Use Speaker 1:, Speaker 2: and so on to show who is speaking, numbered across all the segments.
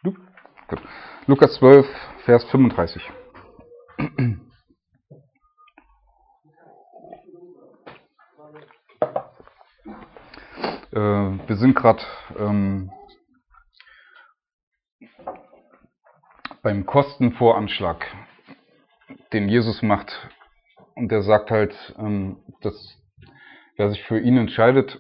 Speaker 1: Du? Gut. Lukas 12, Vers 35. Wir sind gerade beim Kostenvoranschlag, den Jesus macht. Und er sagt halt, dass wer sich für ihn entscheidet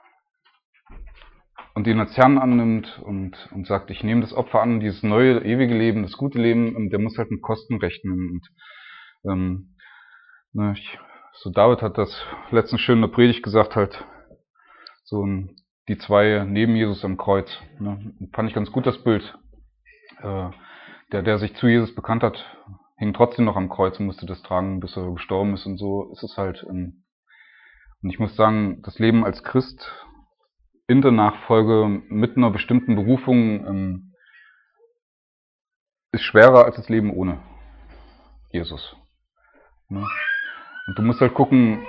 Speaker 1: und ihn als Herrn annimmt und sagt, ich nehme das Opfer an, dieses neue, ewige Leben, das gute Leben, der muss halt mit Kosten rechnen. Und so David hat das letztens schön in der Predigt gesagt, halt so die zwei neben Jesus am Kreuz. Ne? Fand ich ganz gut das Bild. Der sich zu Jesus bekannt hat, hing trotzdem noch am Kreuz und musste das tragen, bis er gestorben ist. Und so ist es halt. Und ich muss sagen, das Leben als Christ in der Nachfolge mit einer bestimmten Berufung ist schwerer als das Leben ohne Jesus. Ne? Und du musst halt gucken,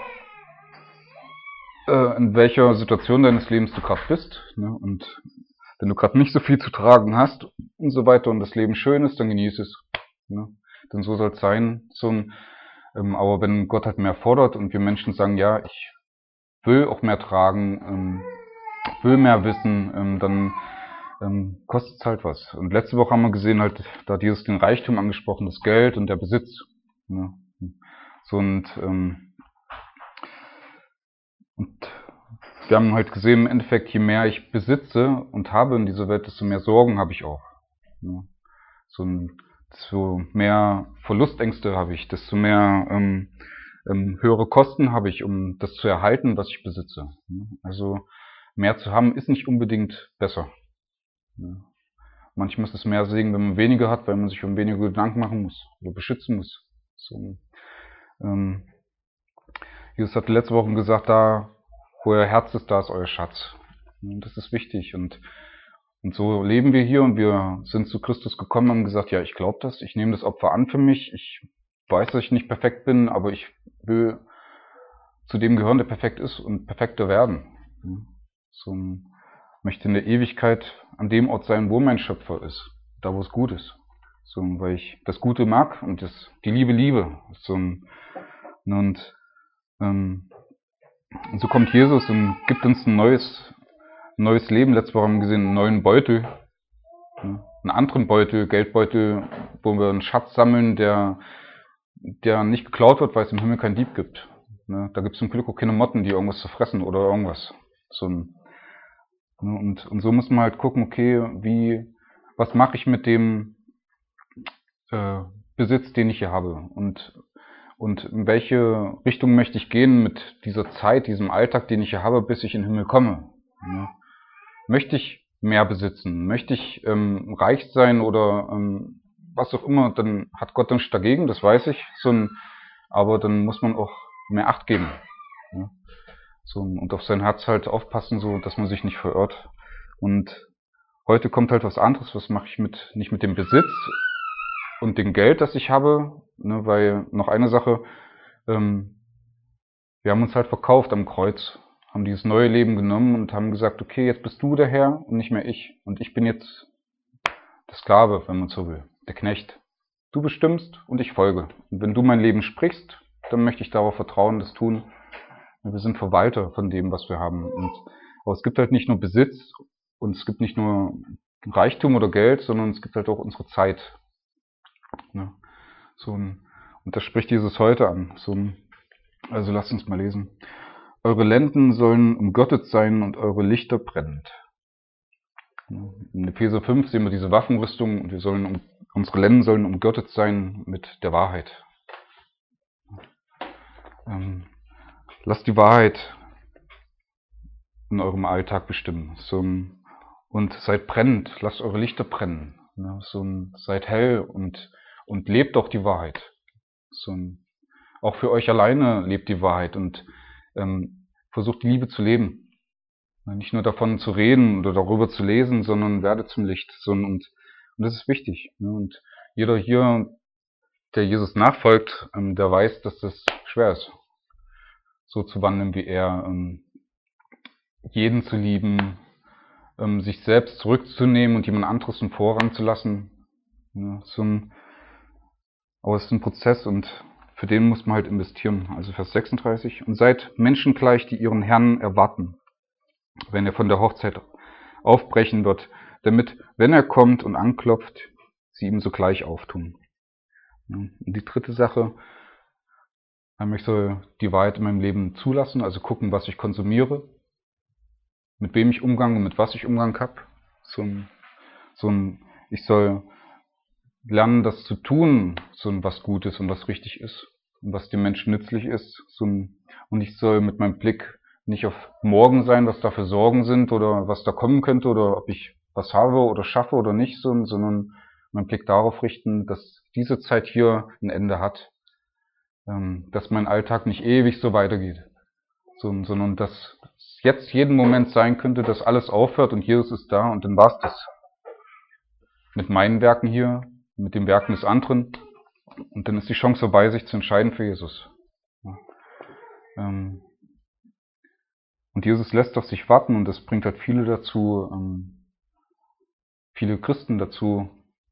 Speaker 1: in welcher Situation deines Lebens du gerade bist. Ne? Und wenn du gerade nicht so viel zu tragen hast und so weiter und das Leben schön ist, dann genieß es. Ne? Denn so soll es sein. Aber wenn Gott halt mehr fordert und wir Menschen sagen, ja, ich will auch mehr tragen, will mehr wissen, dann kostet es halt was. Und letzte Woche haben wir gesehen, halt, da hat Jesus den Reichtum angesprochen, das Geld und der Besitz. Ne? Und wir haben halt gesehen, im Endeffekt, je mehr ich besitze und habe in dieser Welt, desto mehr Sorgen habe ich auch. Ne? Desto mehr Verlustängste habe ich, desto mehr höhere Kosten habe ich, um das zu erhalten, was ich besitze. Ne? Also mehr zu haben ist nicht unbedingt besser. Ne? Manchmal ist es mehr Segen, wenn man weniger hat, weil man sich um weniger Gedanken machen muss oder beschützen muss. Jesus hat letzte Woche gesagt, da wo euer Herz ist, da ist euer Schatz. Und das ist wichtig. Und so leben wir hier und wir sind zu Christus gekommen und haben gesagt, ja, ich glaube das, ich nehme das Opfer an für mich. Ich weiß, dass ich nicht perfekt bin, aber ich will zu dem gehören, der perfekt ist und perfekter werden. Möchte in der Ewigkeit an dem Ort sein, wo mein Schöpfer ist, da wo es gut ist. Weil ich das Gute mag und die Liebe liebe. Und so kommt Jesus und gibt uns ein neues Leben. Letzte Woche haben wir gesehen, einen neuen Beutel, einen anderen Beutel, Geldbeutel, wo wir einen Schatz sammeln, der nicht geklaut wird, weil es im Himmel keinen Dieb gibt. Da gibt es zum Glück auch keine Motten, die irgendwas zerfressen oder irgendwas. Und so muss man halt gucken, okay, was mache ich mit dem Besitz, den ich hier habe? Und in welche Richtung möchte ich gehen mit dieser Zeit, diesem Alltag, den ich hier habe, bis ich in den Himmel komme? Ja. Möchte ich mehr besitzen? Möchte ich reich sein oder was auch immer? Dann hat Gott nichts dagegen, das weiß ich. Aber dann muss man auch mehr Acht geben. Ja. Und auf sein Herz halt aufpassen, so dass man sich nicht verirrt. Und heute kommt halt was anderes. Was mache ich nicht mit dem Besitz und dem Geld, das ich habe? Ne, weil noch eine Sache, wir haben uns halt verkauft am Kreuz, haben dieses neue Leben genommen und haben gesagt, okay, jetzt bist du der Herr und nicht mehr ich. Und ich bin jetzt der Sklave, wenn man so will, der Knecht. Du bestimmst und ich folge. Und wenn du mein Leben sprichst, dann möchte ich darauf vertrauen, das tun. Wir sind Verwalter von dem, was wir haben. Aber es gibt halt nicht nur Besitz und es gibt nicht nur Reichtum oder Geld, sondern es gibt halt auch unsere Zeit. Ne? Und das spricht Jesus heute an. Also lasst uns mal lesen. Eure Lenden sollen umgürtet sein und eure Lichter brennend. In Epheser 5 sehen wir diese Waffenrüstung und unsere Lenden sollen umgürtet sein mit der Wahrheit. Lasst die Wahrheit in eurem Alltag bestimmen. Und seid brennend, lasst eure Lichter brennen. Seid hell und lebt auch die Wahrheit. Auch für euch alleine lebt die Wahrheit und versucht die Liebe zu leben. Nicht nur davon zu reden oder darüber zu lesen, sondern werde zum Licht. Und das ist wichtig. Und jeder hier, der Jesus nachfolgt, der weiß, dass das schwer ist, so zu wandeln wie er, jeden zu lieben, sich selbst zurückzunehmen und jemand anderes den Vorrang zu lassen. Ja, aber es ist ein Prozess und für den muss man halt investieren. Also Vers 36. Und seid Menschen gleich, die ihren Herrn erwarten, wenn er von der Hochzeit aufbrechen wird, damit, wenn er kommt und anklopft, sie ihm sogleich auftun. Ja, und die dritte Sache, ich soll die Wahrheit in meinem Leben zulassen, also gucken, was ich konsumiere, mit wem ich Umgang und mit was ich Umgang habe. Ich soll lernen, das zu tun, was gut ist und was richtig ist und was dem Menschen nützlich ist. Und ich soll mit meinem Blick nicht auf morgen sein, was da für Sorgen sind oder was da kommen könnte oder ob ich was habe oder schaffe oder nicht, sondern meinen Blick darauf richten, dass diese Zeit hier ein Ende hat, dass mein Alltag nicht ewig so weitergeht, sondern dass jetzt jeden Moment sein könnte, dass alles aufhört und Jesus ist da und dann war's das. Mit meinen Werken hier, mit den Werken des anderen und dann ist die Chance vorbei, sich zu entscheiden für Jesus. Und Jesus lässt auf sich warten und das bringt halt viele dazu, viele Christen dazu,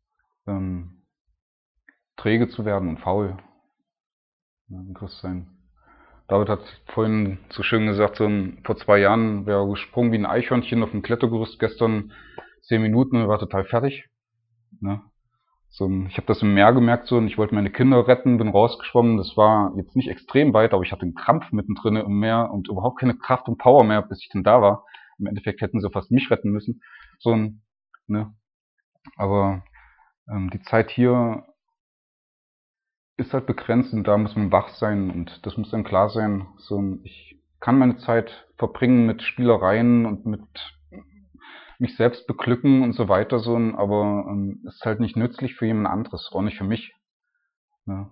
Speaker 1: träge zu werden und faul im Christsein. David hat vorhin so schön gesagt, vor 2 Jahren wäre er gesprungen wie ein Eichhörnchen auf dem Klettergerüst, gestern 10 Minuten und war total fertig. Ne? Ich habe das im Meer gemerkt und ich wollte meine Kinder retten, bin rausgeschwommen, das war jetzt nicht extrem weit, aber ich hatte einen Krampf mittendrin im Meer und überhaupt keine Kraft und Power mehr, bis ich denn da war. Im Endeffekt hätten sie fast mich retten müssen. Ne? Aber die Zeit hier ist halt begrenzt und da muss man wach sein und das muss dann klar sein. Ich kann meine Zeit verbringen mit Spielereien und mit mich selbst beglücken und so weiter, aber es ist halt nicht nützlich für jemand anderes, auch nicht für mich. Ne?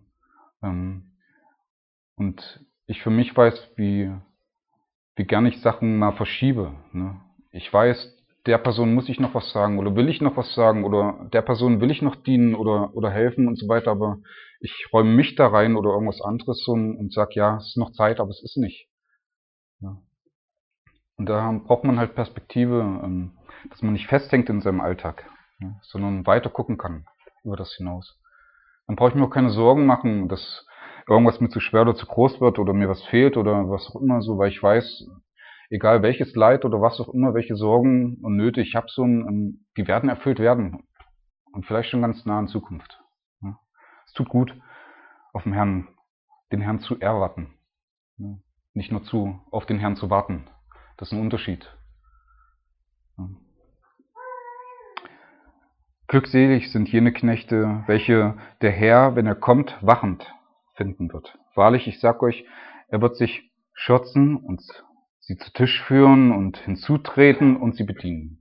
Speaker 1: Und ich für mich weiß, wie gern ich Sachen mal verschiebe. Ne? Ich weiß, der Person muss ich noch was sagen oder will ich noch was sagen oder der Person will ich noch dienen oder helfen und so weiter, aber ich räume mich da rein oder irgendwas anderes und sag, ja, es ist noch Zeit, aber es ist nicht. Ja. Und da braucht man halt Perspektive, dass man nicht festhängt in seinem Alltag, sondern weiter gucken kann über das hinaus. Dann brauche ich mir auch keine Sorgen machen, dass irgendwas mir zu schwer oder zu groß wird oder mir was fehlt oder was auch immer weil ich weiß, egal welches Leid oder was auch immer, welche Sorgen und Nöte ich habe, die werden erfüllt werden und vielleicht schon ganz nah in Zukunft. Es tut gut, auf den Herrn zu erwarten, nicht nur auf den Herrn zu warten. Das ist ein Unterschied. Glückselig sind jene Knechte, welche der Herr, wenn er kommt, wachend finden wird. Wahrlich, ich sag euch, er wird sich schürzen und sie zu Tisch führen und hinzutreten und sie bedienen.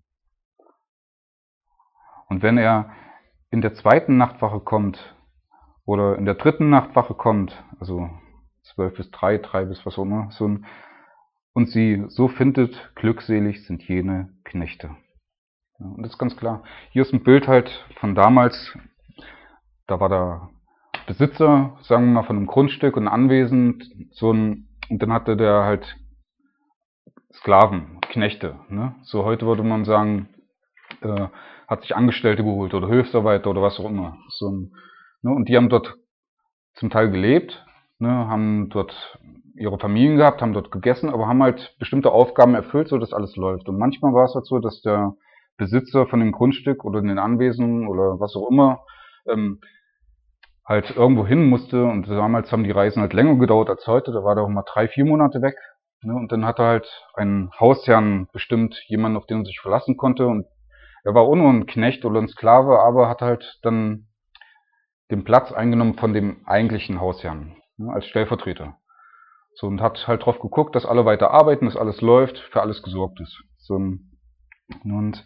Speaker 1: Und wenn er in der 2. Nachtwache kommt oder in der 3. Nachtwache kommt, also 12 bis 3, 3 bis was auch immer, und sie so findet, glückselig sind jene Knechte. Ja, und das ist ganz klar. Hier ist ein Bild halt von damals, da war der Besitzer, sagen wir mal, von einem Grundstück und Anwesen, und dann hatte der halt Sklaven, Knechte. Ne? So heute würde man sagen, hat sich Angestellte geholt oder Hilfsarbeiter oder was auch immer. Und die haben dort zum Teil gelebt, haben dort ihre Familien gehabt, haben dort gegessen, aber haben halt bestimmte Aufgaben erfüllt, so dass alles läuft. Und manchmal war es halt so, dass der Besitzer von dem Grundstück oder den Anwesen oder was auch immer halt irgendwo hin musste und damals haben die Reisen halt länger gedauert als heute, da war der auch mal 3, 4 Monate weg, und dann hat er halt einen Hausherrn bestimmt, jemanden, auf den er sich verlassen konnte und er war auch nur ein Knecht oder ein Sklave, aber hat halt dann den Platz eingenommen von dem eigentlichen Hausherrn, als Stellvertreter. Und hat halt drauf geguckt, dass alle weiter arbeiten, dass alles läuft, für alles gesorgt ist. Und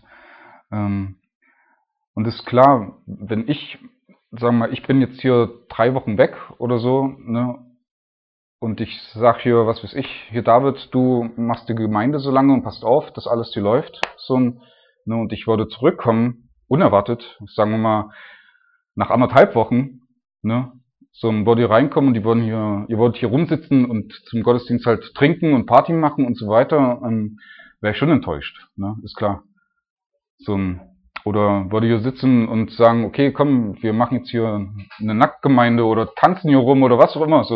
Speaker 1: ist klar, wenn ich, sagen wir mal, ich bin jetzt hier 3 Wochen weg oder so, und ich sag hier, was weiß ich, hier David, du machst die Gemeinde so lange und passt auf, dass alles hier läuft, und ich würde zurückkommen, unerwartet, sagen wir mal, nach 1,5 Wochen, würde ihr reinkommen und ihr würdet hier rumsitzen und zum Gottesdienst halt trinken und Party machen und so weiter, wäre ich schon enttäuscht, ist klar. Oder würde hier sitzen und sagen, okay, komm, wir machen jetzt hier eine Nacktgemeinde oder tanzen hier rum oder was auch immer.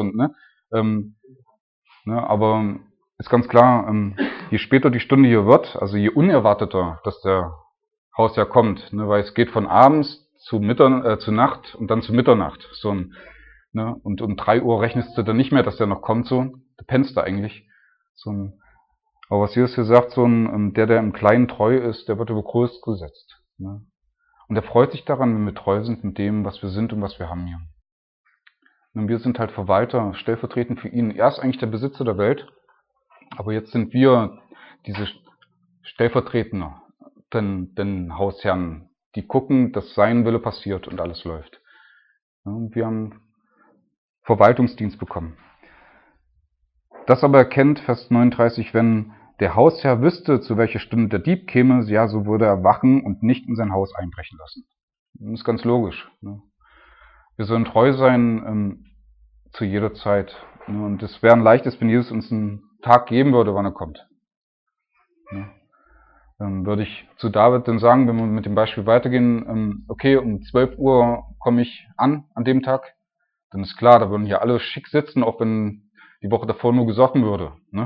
Speaker 1: Aber ist ganz klar, je später die Stunde hier wird, also je unerwarteter, dass der Hausherr kommt, ne, weil es geht von abends zu Nacht und dann zu Mitternacht. Und um 3 Uhr rechnest du dann nicht mehr, dass der noch kommt, du pennst da eigentlich. Aber was Jesus hier sagt, der im Kleinen treu ist, der wird über Großes gesetzt. Ne? Und er freut sich daran, wenn wir treu sind mit dem, was wir sind und was wir haben hier. Und wir sind halt Verwalter, stellvertretend für ihn. Er ist eigentlich der Besitzer der Welt, aber jetzt sind wir diese Stellvertretenden, den Hausherren, die gucken, dass sein Wille passiert und alles läuft. Und wir haben Verwaltungsdienst bekommen. Das aber erkennt, Vers 39, wenn der Hausherr wüsste, zu welcher Stunde der Dieb käme, ja, so würde er wachen und nicht in sein Haus einbrechen lassen. Das ist ganz logisch. Ne? Wir sollen treu sein zu jeder Zeit. Ne? Und es wäre ein leichtes, wenn Jesus uns einen Tag geben würde, wann er kommt. Ne? Dann würde ich zu David dann sagen, wenn wir mit dem Beispiel weitergehen, okay, um 12 Uhr komme ich an dem Tag. Dann ist klar, da würden hier alle schick sitzen, auch wenn die Woche davor nur gesoffen würde. Ne?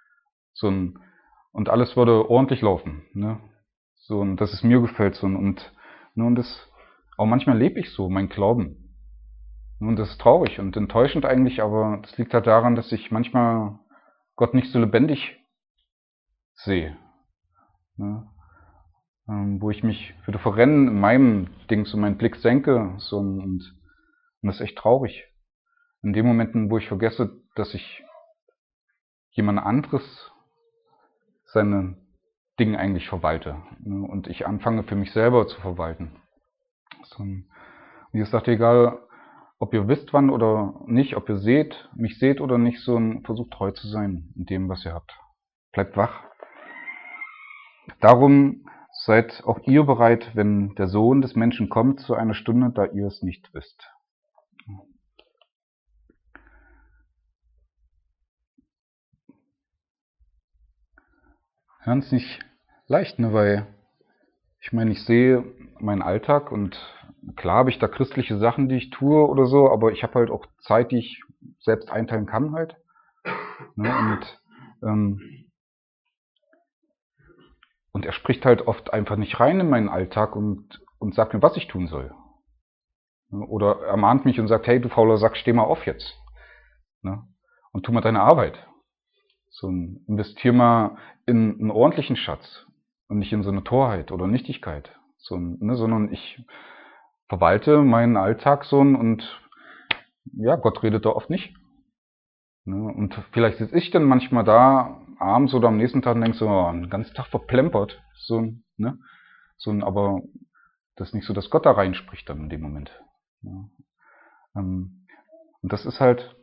Speaker 1: Und alles würde ordentlich laufen. Ne? Und dass es mir gefällt. Und auch manchmal lebe ich so, mein Glauben. Und das ist traurig und enttäuschend eigentlich, aber das liegt halt daran, dass ich manchmal Gott nicht so lebendig sehe. Ne? Wo ich mich würde verrennen in meinem Ding, meinen Blick senke. Und das ist echt traurig. In den Momenten, wo ich vergesse, dass ich jemand anderes seine Dinge eigentlich verwalte. Ne? Und ich anfange für mich selber zu verwalten. Und Jesus sagt, egal, ob ihr wisst wann oder nicht, ob ihr mich seht oder nicht, versucht treu zu sein in dem, was ihr habt. Bleibt wach. Darum seid auch ihr bereit, wenn der Sohn des Menschen kommt, zu einer Stunde, da ihr es nicht wisst. Ja, ist nicht leicht, ne, weil ich meine, ich sehe meinen Alltag und klar habe ich da christliche Sachen, die ich tue oder so, aber ich habe halt auch Zeit, die ich selbst einteilen kann halt. Ne, und er spricht halt oft einfach nicht rein in meinen Alltag und sagt mir, was ich tun soll. Oder er mahnt mich und sagt, hey, du fauler Sack, steh mal auf jetzt. Ne? Und tu mal deine Arbeit. Investier mal in einen ordentlichen Schatz und nicht in so eine Torheit oder Nichtigkeit. Sondern ich verwalte meinen Alltag und ja, Gott redet da oft nicht. Ne? Und vielleicht sitze ich dann manchmal da abends oder am nächsten Tag und denke so, oh, den ganzen Tag verplempert. Aber das ist nicht so, dass Gott da reinspricht dann in dem Moment. Ja. Und das ist halt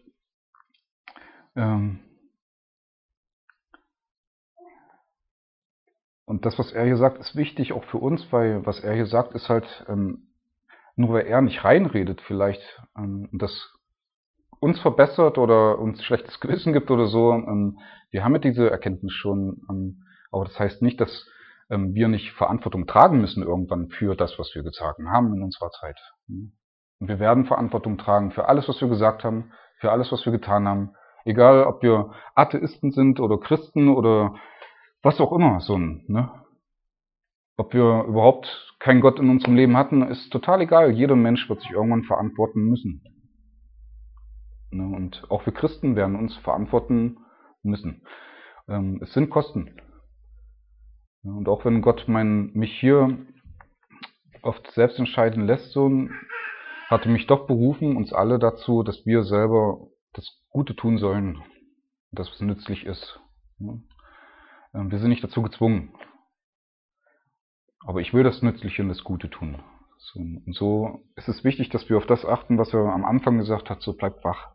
Speaker 1: und das, was er hier sagt, ist wichtig auch für uns, weil was er hier sagt, ist halt, nur weil er nicht reinredet vielleicht, das uns verbessert oder uns schlechtes Gewissen gibt oder so, wir haben ja diese Erkenntnis schon, aber das heißt nicht, dass wir nicht Verantwortung tragen müssen irgendwann für das, was wir gesagt haben in unserer Zeit. Und wir werden Verantwortung tragen für alles, was wir gesagt haben, für alles, was wir getan haben, egal ob wir Atheisten sind oder Christen oder was auch immer, ne? Ob wir überhaupt keinen Gott in unserem Leben hatten, ist total egal. Jeder Mensch wird sich irgendwann verantworten müssen. Ne? Und auch wir Christen werden uns verantworten müssen. Es sind Kosten. Und auch wenn Gott mich hier oft selbst entscheiden lässt, hatte mich doch berufen, uns alle dazu, dass wir selber das Gute tun sollen, das was nützlich ist. Wir sind nicht dazu gezwungen. Aber ich will das Nützliche und das Gute tun. Und so ist es wichtig, dass wir auf das achten, was er am Anfang gesagt hat, so bleibt wach.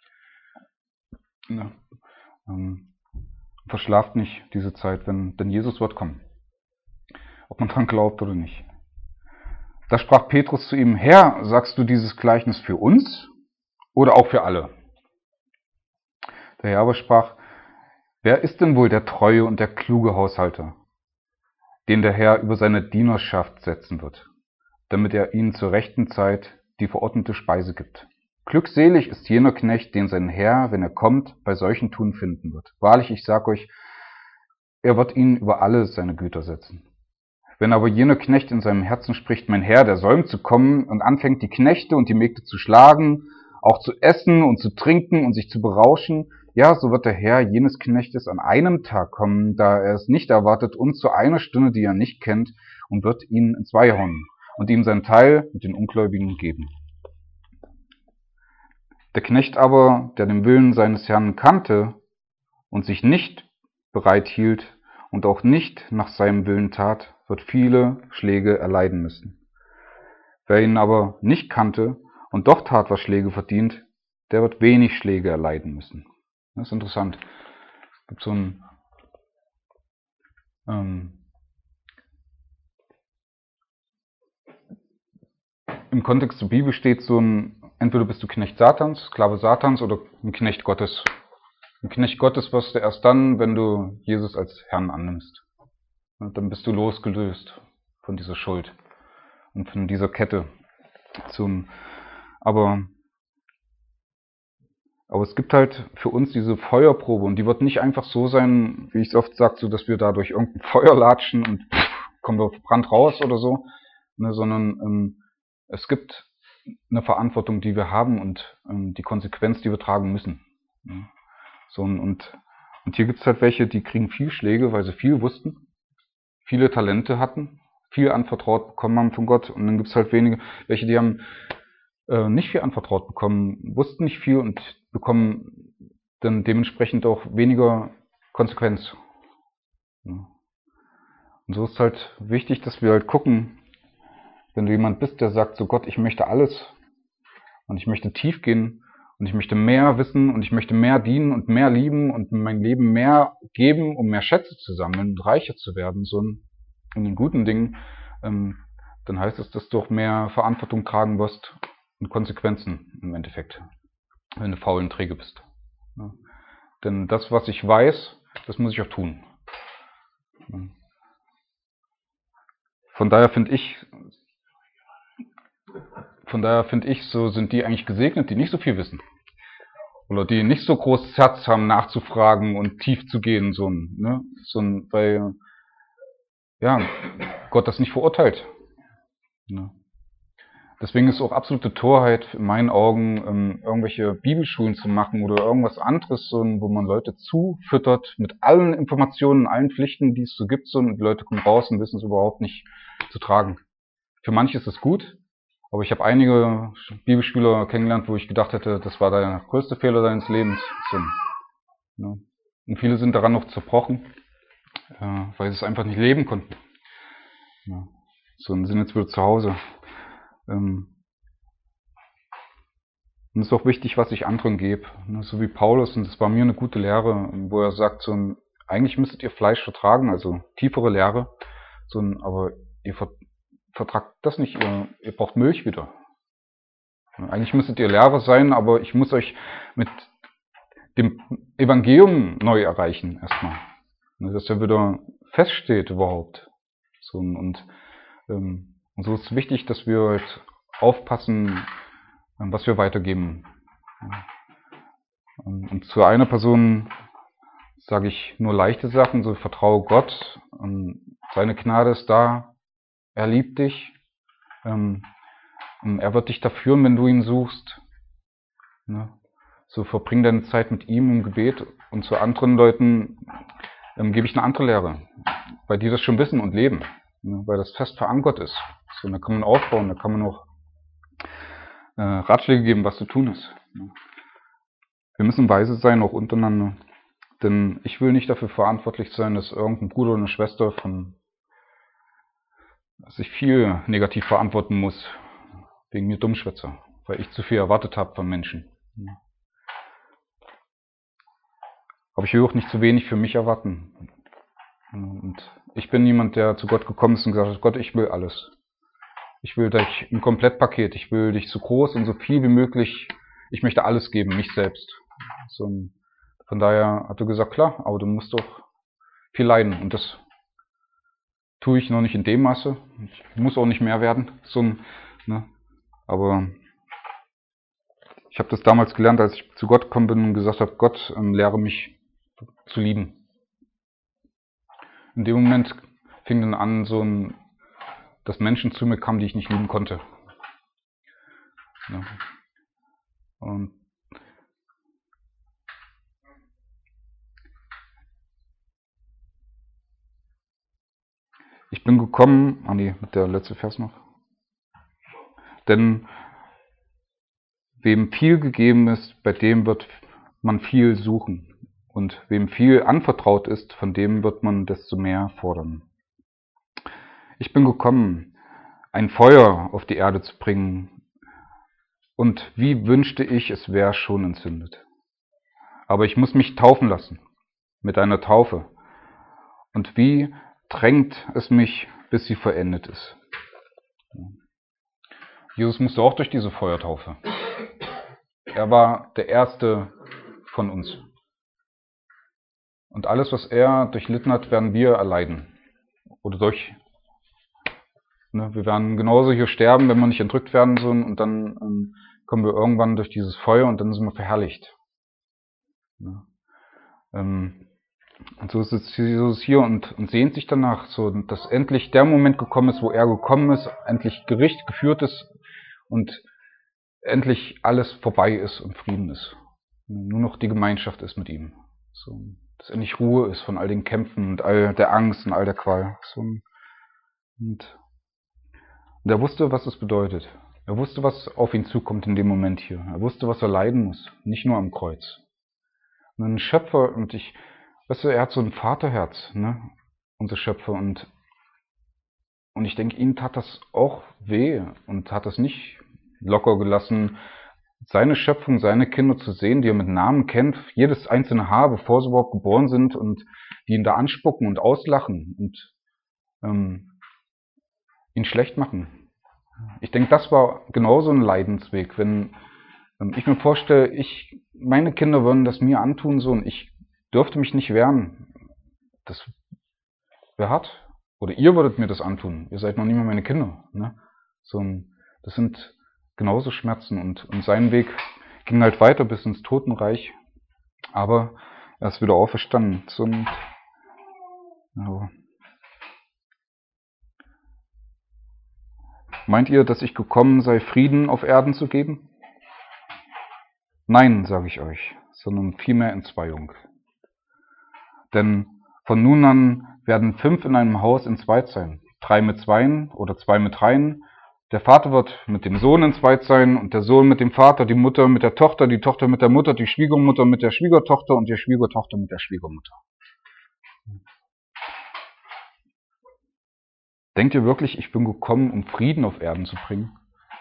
Speaker 1: Ja. Verschlaft nicht diese Zeit, denn Jesus wird kommen. Ob man dran glaubt oder nicht. Da sprach Petrus zu ihm, Herr, sagst du dieses Gleichnis für uns oder auch für alle? Der Herr aber sprach, wer ist denn wohl der treue und der kluge Haushalter, den der Herr über seine Dienerschaft setzen wird, damit er ihnen zur rechten Zeit die verordnete Speise gibt. Glückselig ist jener Knecht, den sein Herr, wenn er kommt, bei solchen Tun finden wird. Wahrlich, ich sage euch, er wird ihn über alle seine Güter setzen. Wenn aber jener Knecht in seinem Herzen spricht, mein Herr, der säumt zu kommen, und anfängt die Knechte und die Mägde zu schlagen, auch zu essen und zu trinken und sich zu berauschen, ja, so wird der Herr jenes Knechtes an einem Tag kommen, da er es nicht erwartet, und zu einer Stunde, die er nicht kennt, und wird ihn ins Weih hauen und ihm sein Teil mit den Ungläubigen geben. Der Knecht aber, der den Willen seines Herrn kannte und sich nicht bereit hielt und auch nicht nach seinem Willen tat, wird viele Schläge erleiden müssen. Wer ihn aber nicht kannte und doch tat, was Schläge verdient, der wird wenig Schläge erleiden müssen. Das ist interessant. Es gibt so ein im Kontext zur Bibel steht so ein, entweder bist du Knecht Satans, Sklave Satans oder ein Knecht Gottes. Ein Knecht Gottes wirst du erst dann, wenn du Jesus als Herrn annimmst. Und dann bist du losgelöst von dieser Schuld und von dieser Kette. Aber es gibt halt für uns diese Feuerprobe und die wird nicht einfach so sein, wie ich es oft sage, so dass wir da durch irgendein Feuer latschen und kommen wir verbrannt raus oder so, ne, sondern es gibt eine Verantwortung, die wir haben und die Konsequenz, die wir tragen müssen. Ne. So, und hier gibt es halt welche, die kriegen viel Schläge, weil sie viel wussten, viele Talente hatten, viel anvertraut bekommen haben von Gott. Und dann gibt es halt wenige, welche, die haben nicht viel anvertraut bekommen, wussten nicht viel und bekommen dann dementsprechend auch weniger Konsequenz. Ja. Und so ist halt wichtig, dass wir halt gucken, wenn du jemand bist, der sagt so, Gott, ich möchte alles und ich möchte tief gehen und ich möchte mehr wissen und ich möchte mehr dienen und mehr lieben und mein Leben mehr geben, um mehr Schätze zu sammeln und reicher zu werden, so in den guten Dingen, dann heißt es, dass du auch mehr Verantwortung tragen wirst und Konsequenzen im Endeffekt, wenn du faul und träge bist. Ja. Denn das, was ich weiß, das muss ich auch tun. Ja. Von daher finde ich, so sind die eigentlich gesegnet, die nicht so viel wissen. Oder die nicht so großes Herz haben, nachzufragen und tief zu gehen, weil ja, Gott das nicht verurteilt. Ja. Deswegen ist es auch absolute Torheit in meinen Augen, irgendwelche Bibelschulen zu machen oder irgendwas anderes, wo man Leute zufüttert mit allen Informationen, allen Pflichten, die es so gibt, und die Leute kommen raus und wissen es überhaupt nicht zu tragen. Für manche ist es gut, aber ich habe einige Bibelschüler kennengelernt, wo ich gedacht hätte, das war der größte Fehler deines Lebens. Ja. Und viele sind daran noch zerbrochen, weil sie es einfach nicht leben konnten. Ja. Und sind jetzt wieder zu Hause. Und es ist auch wichtig, was ich anderen gebe. So wie Paulus, und das war mir eine gute Lehre, wo er sagt, eigentlich müsstet ihr Fleisch vertragen, also tiefere Lehre, aber ihr vertragt das nicht, ihr braucht Milch wieder. Eigentlich müsstet ihr Lehrer sein, aber ich muss euch mit dem Evangelium neu erreichen erstmal. Dass er wieder feststeht überhaupt. Und so ist es wichtig, dass wir halt aufpassen, was wir weitergeben. Und zu einer Person sage ich nur leichte Sachen, so vertraue Gott, seine Gnade ist da, er liebt dich, er wird dich da führen, wenn du ihn suchst. So verbring deine Zeit mit ihm im Gebet, und zu anderen Leuten gebe ich eine andere Lehre, weil die das schon wissen und leben, weil das fest verankert ist. So, da kann man aufbauen, da kann man auch Ratschläge geben, was zu tun ist. Wir müssen weise sein, auch untereinander. Denn ich will nicht dafür verantwortlich sein, dass irgendein Bruder oder eine Schwester sich viel negativ verantworten muss, wegen mir Dummschwätzer, weil ich zu viel erwartet habe von Menschen. Aber ich will auch nicht zu wenig für mich erwarten. Und ich bin jemand, der zu Gott gekommen ist und gesagt hat, Gott, ich will alles. Ich will dich im Komplettpaket, ich will dich so groß und so viel wie möglich, ich möchte alles geben, mich selbst. Von daher hat er gesagt, klar, aber du musst doch viel leiden, und das Tue ich noch nicht in dem Maße. Ich muss auch nicht mehr werden. Aber ich habe das damals gelernt, als ich zu Gott gekommen bin und gesagt habe, Gott, lehre mich zu lieben. In dem Moment fing dann an, dass Menschen zu mir kamen, die ich nicht lieben konnte. Ja. Und ich bin gekommen, mit der letzte Vers noch. Denn wem viel gegeben ist, bei dem wird man viel suchen. Und wem viel anvertraut ist, von dem wird man desto mehr fordern. Ich bin gekommen, ein Feuer auf die Erde zu bringen. Und wie wünschte ich, es wäre schon entzündet. Aber ich muss mich taufen lassen, mit einer Taufe. Und wie drängt es mich, bis sie vollendet ist. Jesus musste auch durch diese Feuertaufe. Er war der Erste von uns. Und alles, was er durchlitten hat, werden wir erleiden. Oder wir werden genauso hier sterben, wenn wir nicht entrückt werden sollen. Und dann kommen wir irgendwann durch dieses Feuer und dann sind wir verherrlicht. Und so ist Jesus hier und sehnt sich danach, dass endlich der Moment gekommen ist, wo er gekommen ist, endlich Gericht geführt ist und endlich alles vorbei ist und Frieden ist. Nur noch die Gemeinschaft ist mit ihm. Dass endlich Ruhe ist von all den Kämpfen und all der Angst und all der Qual. Und er wusste, was es bedeutet. Er wusste, was auf ihn zukommt in dem Moment hier. Er wusste, was er leiden muss, nicht nur am Kreuz. Und ein Schöpfer, er hat so ein Vaterherz, unser Schöpfer. Und ich denke, ihm tat das auch weh und hat das nicht locker gelassen, seine Schöpfung, seine Kinder zu sehen, die er mit Namen kennt, jedes einzelne Haar, bevor sie überhaupt geboren sind und die ihn da anspucken und auslachen und ihn schlecht machen. Ich denke, das war genauso ein Leidensweg, wenn ich mir vorstelle, meine Kinder würden das mir antun und ich dürfte mich nicht wehren. Das wäre hart. Oder ihr würdet mir das antun. Ihr seid noch nicht mal meine Kinder. Das sind genauso Schmerzen und sein Weg ging halt weiter bis ins Totenreich. Aber er ist wieder auferstanden. Meint ihr, dass ich gekommen sei, Frieden auf Erden zu geben? Nein, sage ich euch, sondern vielmehr Entzweiung. Denn von nun an werden 5 in einem Haus entzweit sein, 3 mit 2 oder 2 mit 3. Der Vater wird mit dem Sohn entzweit sein und der Sohn mit dem Vater, die Mutter mit der Tochter, die Tochter mit der Mutter, die Schwiegermutter mit der Schwiegertochter und die Schwiegertochter mit der Schwiegermutter. Denkt ihr wirklich, ich bin gekommen, um Frieden auf Erden zu bringen?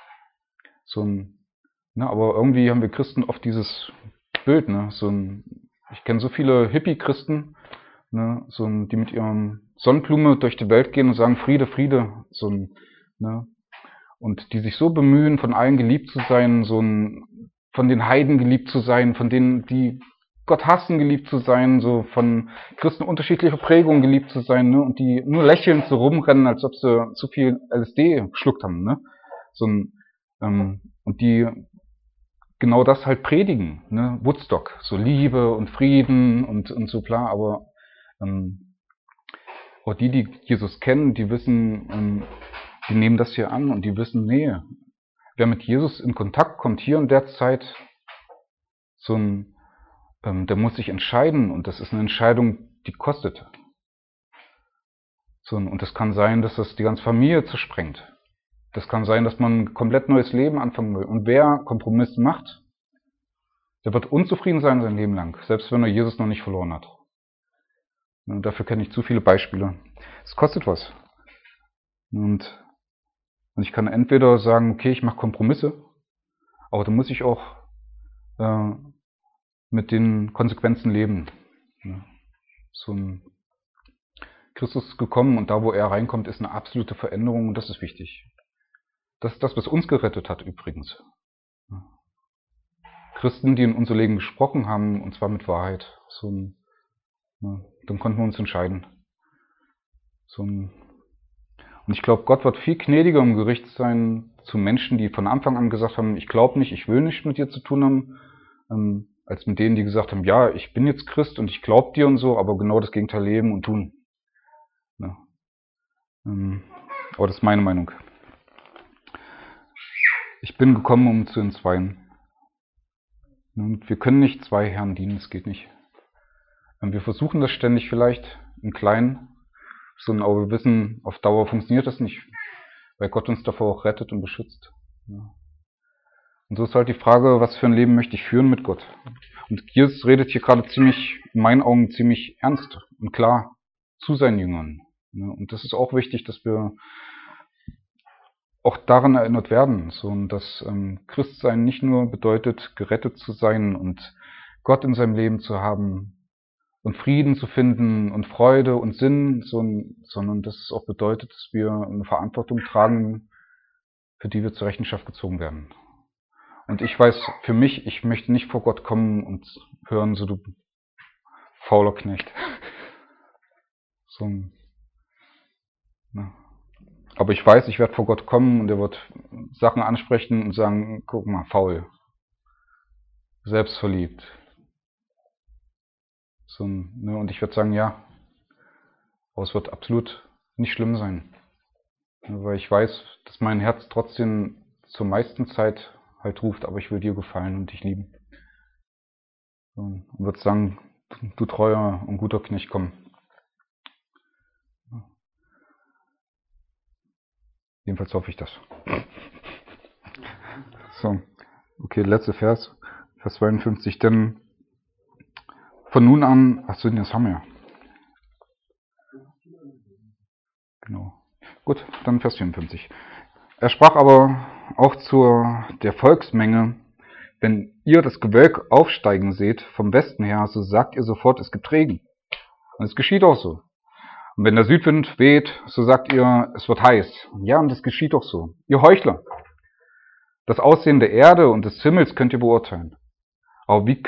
Speaker 1: Aber irgendwie haben wir Christen oft dieses Bild, ich kenne so viele Hippie-Christen, die mit ihrem Sonnenblume durch die Welt gehen und sagen Friede, Friede, und die sich so bemühen, von allen geliebt zu sein, von den Heiden geliebt zu sein, von denen, die Gott hassen, geliebt zu sein, von Christen unterschiedlicher Prägungen geliebt zu sein, und die nur lächelnd so rumrennen, als ob sie zu viel LSD geschluckt haben, und die genau das halt predigen, Woodstock, so Liebe und Frieden und so klar, aber auch die Jesus kennen, die wissen, die nehmen das hier an und die wissen, nee, wer mit Jesus in Kontakt kommt hier in der Zeit, der muss sich entscheiden und das ist eine Entscheidung, die kostet. Und es kann sein, dass das die ganze Familie zersprengt. Das kann sein, dass man ein komplett neues Leben anfangen will. Und wer Kompromiss macht, der wird unzufrieden sein sein Leben lang, selbst wenn er Jesus noch nicht verloren hat. Und dafür kenne ich zu viele Beispiele. Es kostet was. Und ich kann entweder sagen, okay, ich mache Kompromisse, aber dann muss ich auch mit den Konsequenzen leben. Christus ist gekommen und da, wo er reinkommt, ist eine absolute Veränderung und das ist wichtig. Das ist das, was uns gerettet hat übrigens. Christen, die in unser Leben gesprochen haben, und zwar mit Wahrheit. Dann konnten wir uns entscheiden. Und ich glaube, Gott wird viel gnädiger im Gericht sein zu Menschen, die von Anfang an gesagt haben, ich glaube nicht, ich will nichts mit dir zu tun haben, als mit denen, die gesagt haben, ja, ich bin jetzt Christ und ich glaube dir und so, aber genau das Gegenteil leben und tun. Ja. Aber das ist meine Meinung. Ich bin gekommen, um zu entzweien. Und wir können nicht zwei Herren dienen, das geht nicht. Wir versuchen das ständig vielleicht im Kleinen, aber wir wissen, auf Dauer funktioniert das nicht, weil Gott uns davor auch rettet und beschützt. Ja. Und so ist halt die Frage, was für ein Leben möchte ich führen mit Gott? Und Jesus redet hier gerade ziemlich, in meinen Augen, ziemlich ernst und klar zu seinen Jüngern. Ja. Und das ist auch wichtig, dass wir auch daran erinnert werden, dass Christsein nicht nur bedeutet, gerettet zu sein und Gott in seinem Leben zu haben und Frieden zu finden und Freude und Sinn, sondern dass es auch bedeutet, dass wir eine Verantwortung tragen, für die wir zur Rechenschaft gezogen werden. Und ich weiß für mich, ich möchte nicht vor Gott kommen und hören, so du fauler Knecht. Ne. Aber ich weiß, ich werde vor Gott kommen und er wird Sachen ansprechen und sagen, guck mal, faul, selbstverliebt. Und ich werde sagen, ja, aber es wird absolut nicht schlimm sein. Weil ich weiß, dass mein Herz trotzdem zur meisten Zeit halt ruft, aber ich will dir gefallen und dich lieben. Und wird sagen, du treuer und guter Knecht, komm. Jedenfalls hoffe ich das. So, okay, letzter Vers, Vers 52, denn von nun an, achso, das haben wir ja. Genau. Gut, dann Vers 54. Er sprach aber auch zu der Volksmenge, wenn ihr das Gewölk aufsteigen seht vom Westen her, so sagt ihr sofort, es gibt Regen. Und es geschieht auch so. Und wenn der Südwind weht, so sagt ihr, es wird heiß. Ja, und es geschieht auch so. Ihr Heuchler. Das Aussehen der Erde und des Himmels könnt ihr beurteilen. Aber wie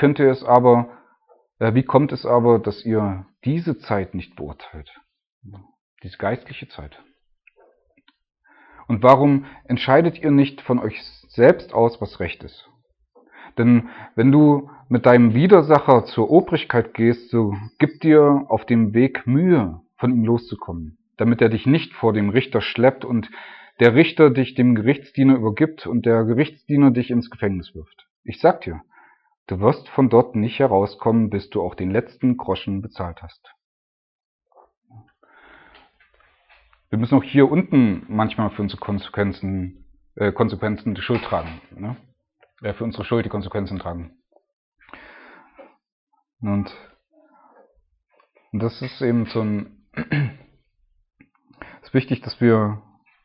Speaker 1: kommt es aber, dass ihr diese Zeit nicht beurteilt? Diese geistliche Zeit. Und warum entscheidet ihr nicht von euch selbst aus, was recht ist? Denn wenn du mit deinem Widersacher zur Obrigkeit gehst, so gib dir auf dem Weg Mühe, von ihm loszukommen, damit er dich nicht vor dem Richter schleppt und der Richter dich dem Gerichtsdiener übergibt und der Gerichtsdiener dich ins Gefängnis wirft. Ich sag dir, du wirst von dort nicht herauskommen, bis du auch den letzten Groschen bezahlt hast. Wir müssen auch hier unten manchmal für unsere Konsequenzen die Schuld tragen. Ne? Für unsere Schuld die Konsequenzen tragen. Und das ist eben es ist wichtig, dass wir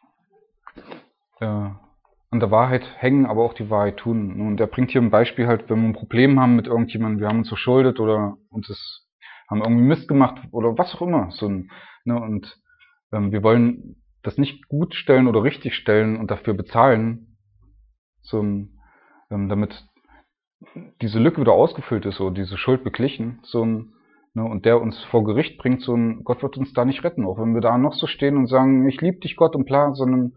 Speaker 1: an der Wahrheit hängen, aber auch die Wahrheit tun. Und er bringt hier ein Beispiel halt, wenn wir ein Problem haben mit irgendjemandem, wir haben uns verschuldet oder haben irgendwie Mist gemacht oder was auch immer. Und wir wollen das nicht gut stellen oder richtig stellen und dafür bezahlen, damit diese Lücke wieder ausgefüllt ist oder diese Schuld beglichen, und der uns vor Gericht bringt, Gott wird uns da nicht retten, auch wenn wir da noch so stehen und sagen, ich liebe dich Gott und bla, sondern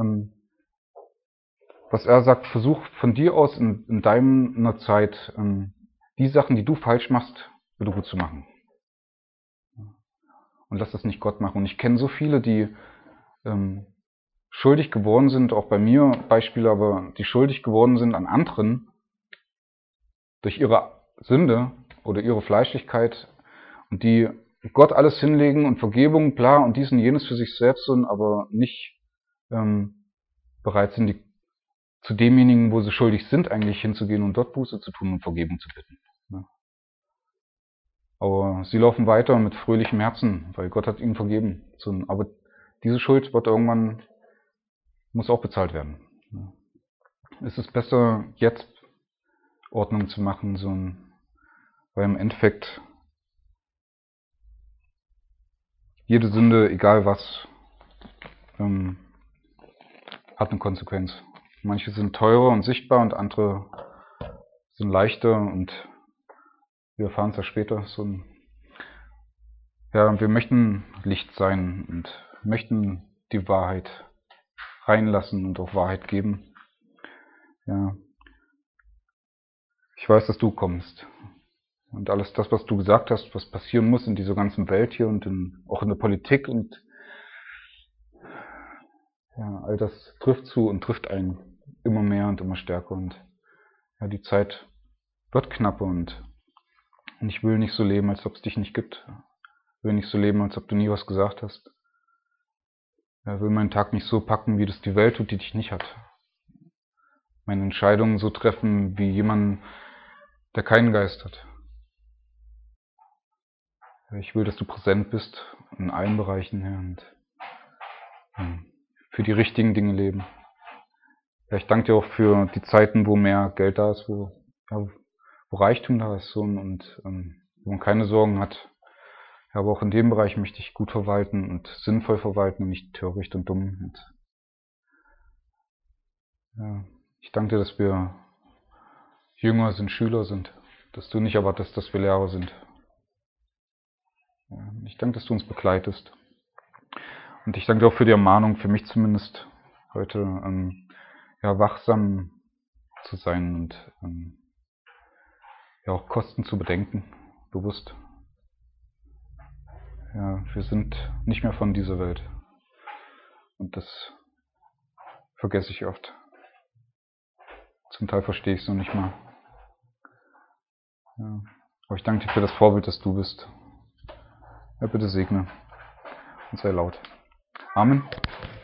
Speaker 1: was er sagt, versuch von dir aus in deiner Zeit die Sachen, die du falsch machst, wieder gut zu machen. Und lass das nicht Gott machen. Und ich kenne so viele, die schuldig geworden sind, auch bei mir Beispiele, aber die schuldig geworden sind an anderen durch ihre Sünde oder ihre Fleischlichkeit und die Gott alles hinlegen und Vergebung, bla und dies und jenes für sich selbst sind, aber nicht bereit sind, zu demjenigen, wo sie schuldig sind, eigentlich hinzugehen und dort Buße zu tun und Vergebung zu bitten. Ja. Aber sie laufen weiter mit fröhlichem Herzen, weil Gott hat ihnen vergeben. Aber diese Schuld muss auch bezahlt werden. Ja. Es ist besser, jetzt Ordnung zu machen, weil im Endeffekt jede Sünde, egal was, hat eine Konsequenz. Manche sind teurer und sichtbar und andere sind leichter und wir erfahren es ja später. Wir möchten Licht sein und möchten die Wahrheit reinlassen und auch Wahrheit geben. Ja. Ich weiß, dass du kommst. Und alles das, was du gesagt hast, was passieren muss in dieser ganzen Welt hier und auch in der Politik und ja, all das trifft zu und trifft einen immer mehr und immer stärker. Und ja, die Zeit wird knapper und ich will nicht so leben, als ob es dich nicht gibt. Ich will nicht so leben, als ob du nie was gesagt hast. Ich will meinen Tag nicht so packen, wie das die Welt tut, die dich nicht hat. Meine Entscheidungen so treffen, wie jemand, der keinen Geist hat. Ich will, dass du präsent bist in allen Bereichen und für die richtigen Dinge leben. Ja, ich danke dir auch für die Zeiten, wo mehr Geld da ist, wo Reichtum da ist und wo man keine Sorgen hat. Ja, aber auch in dem Bereich möchte ich gut verwalten und sinnvoll verwalten und nicht töricht und dumm. Und ja, ich danke dir, dass wir Jünger sind, Schüler sind, dass du nicht erwartest, dass wir Lehrer sind. Ja, ich danke, dass du uns begleitest. Und ich danke dir auch für die Ermahnung, für mich zumindest heute wachsam zu sein und auch Kosten zu bedenken, bewusst. Ja, wir sind nicht mehr von dieser Welt. Und das vergesse ich oft. Zum Teil verstehe ich es noch nicht mal. Ja. Aber ich danke dir für das Vorbild, das du bist. Ja, bitte segne und sei laut. Amen.